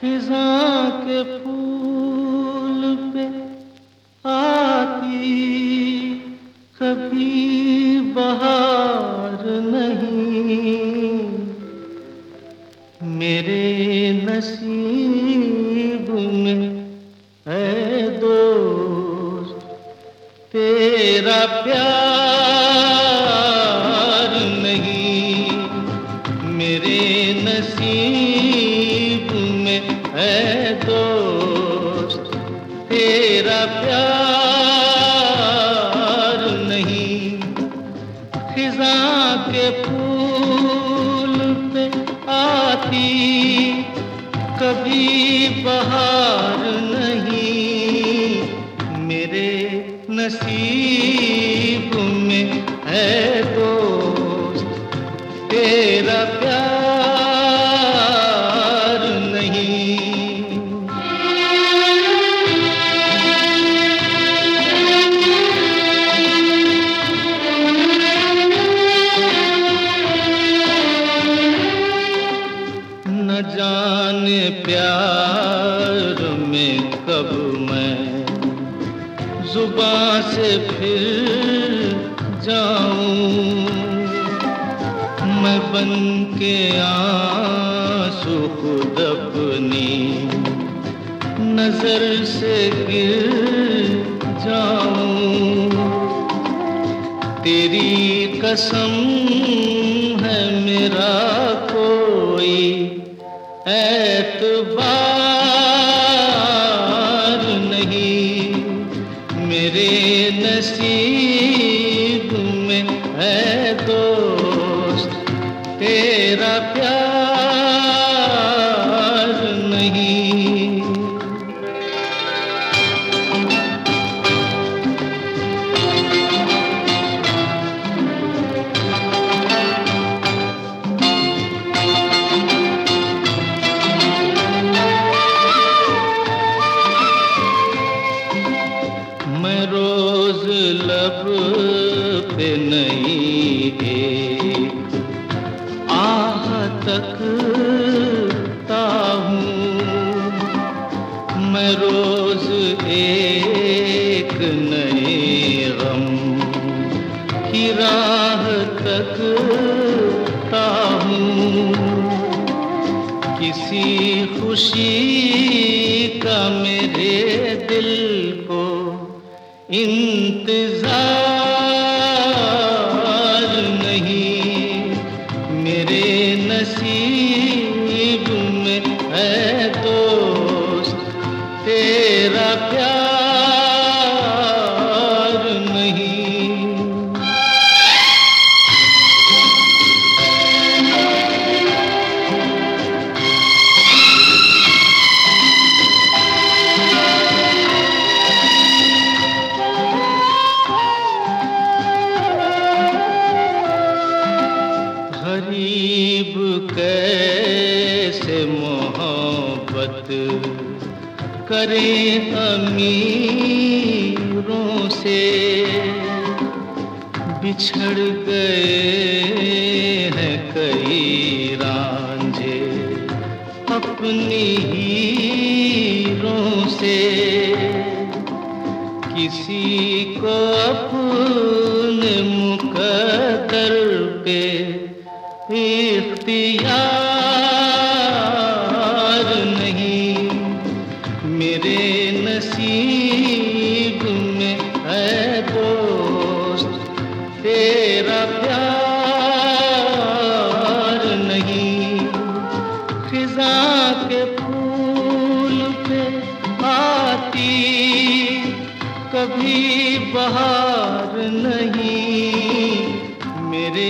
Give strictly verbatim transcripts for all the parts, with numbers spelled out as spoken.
खिज़ां के फूल पे आती कभी बहार नहीं, मेरे नसीब में है दोस्त तेरा प्यार नहीं। मेरे नसीब में है दोस्त तेरा प्यार नहीं। खिज़ां के फूल पे आती कभी बहार नहीं, मेरे नसीब में है दोस्त तेरा प्यार नहीं। न जाने प्यार में कब मैं जुबां से फिर जाऊं, मैं बन के आंसू खुद अपनी नजर से गिर जाऊं। तेरी कसम है मेरा कोई एतबार नहीं, मेरे नसीब में है दोस्त तेरा प्यार नहीं। मैं रोज लब पे नहीं एक आह तकता हूँ, मैं रोज एक नए गम की राह तकता हूँ। किसी खुशी का मेरे दिल को इंतजार नहीं, मेरे नसीब में है दोस्त तेरा प्यार नहीं। गरीब कैसे मोहब्बत करें अमीरों से, बिछड़ गए हैं कई रांझे अपनी हीरों से। किसी को अपने मुकद्दर पे इख्तियार नहीं, मेरे नसीब में है दोस्त तेरा प्यार नहीं। खिज़ां के फूल पे आती कभी बहार नहीं, मेरे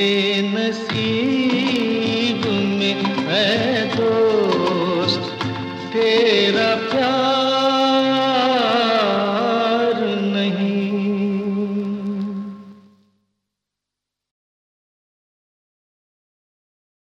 नसीब में है दोस्त तेरा प्यार।